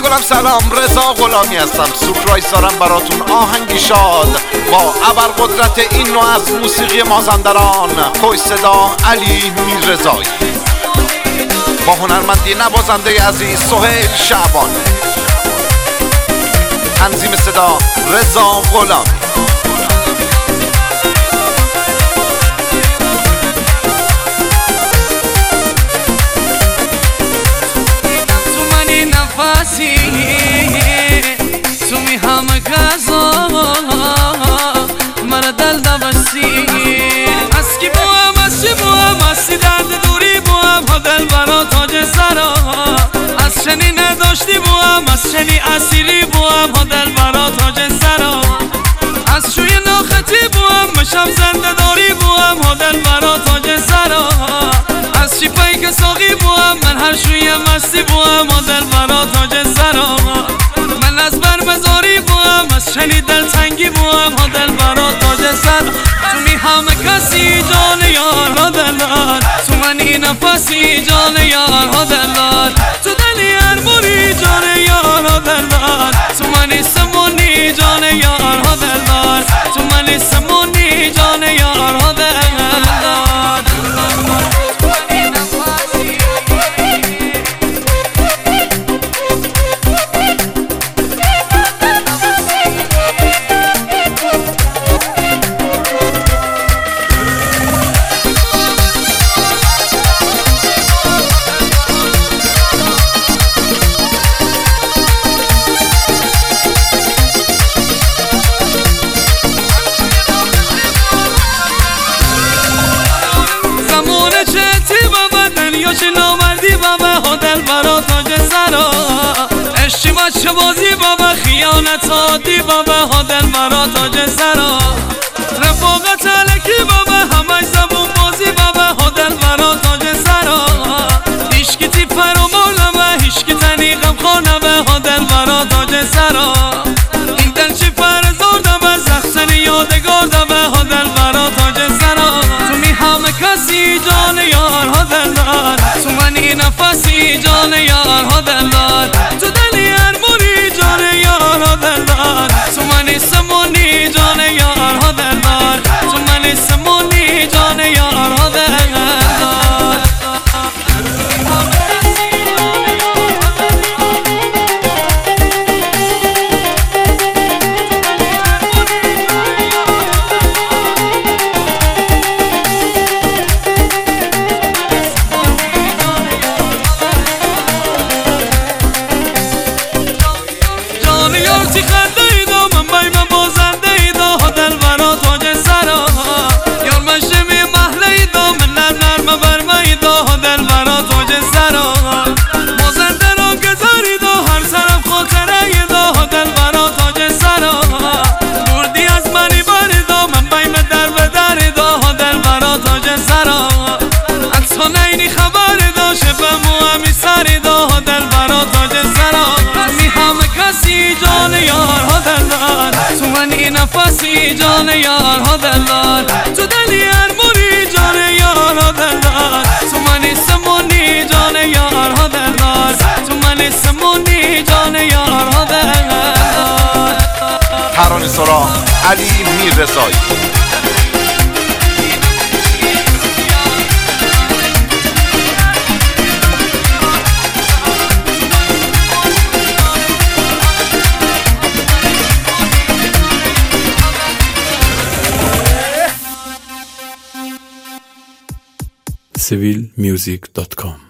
گلم سلام، رضا غلامی هستم. سورپرایز دارم براتون، آهنگی شاد با ابرقدرت این نوع از موسیقی مازندران، خوش صدا علی میررضایی، با هنرمندی نوازنده عزیز سهیل شعبان، تنظیم صدا رضا غلامی. تو می همه غذا مرا دل دبستی، از کی بوام از چی بوام، از درد دوری بوام، ها دل برا تاج سرا، از چنی نداشتی بوام، از چنی اسیری بوام، ها دل برا تاج سرا، از شوی ناختی بوام، مشم زنده داری بوام، ها دل برا تاج سرا، از چی پای که ساقی بوام، من هر شوی مستی بوام، ها دل برا تاج سرا، من از بر مزاری بوام، از شنی دل تنگی بوام، ها دل برا تاج سرا، تو می همه کسی جان یار ها دلار، تو منی نفسی جان یار ها دلار، تو دلی هر بوری جان یار ها دلار، تو منی سمونی جان یار ها دلار، تو منی سمونی جان یار ها دلار. چه بازی بابا خیانت عادی بابا، ها دل مرا تاج سرا، رفاقت علکی بابا همه زبون بازی بابا، ها دل مرا تاج سرا، هیشکی تی فرامانمه هیشکی تنی غم خانمه، ها دل مرا تاج سرا، این دل چی فرزار دمه زخصنی یادگار دمه، ها دل مرا تاج سرا، تو می همه کسی جان یار ها دل دار، تو منی نفسی جان یار ها دل دار، تو دلی هر موری جان یار ها دل دار، تو منی سمونی جان یار ها دل دار، تو منی سمونی جان یار ها دل دار. تو منی نفسی جان یار ها دلار، تو دلی هر موری جان یار ها دلار، تو منی سمونی جان یار ها دلار، تو منی سمونی جان یار ها دلار. ترانه سرا علی میررضایی. civilmusic.com